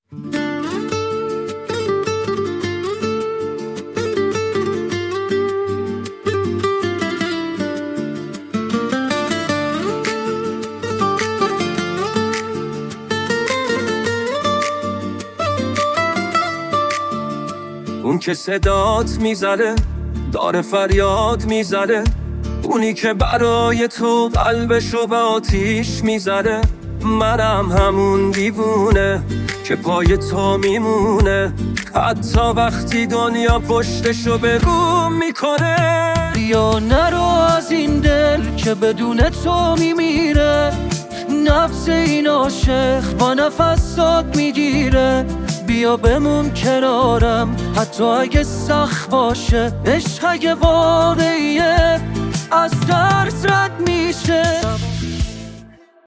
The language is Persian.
اون که صدات میزنه داره فریاد میزنه، اونی که برای تو قلبشو به آتیش میزنه. منم همون دیوونه که پای تو میمونه، حتی وقتی دنیا پشتشو به روم میکنه. بیا نرو از این دل که بدون تو میمیره، نفس این عاشق با نفسات میگیره. بیا بمون کنارم حتی اگه سخت باشه، عشق اگه واقعیه از ترس رد میشه.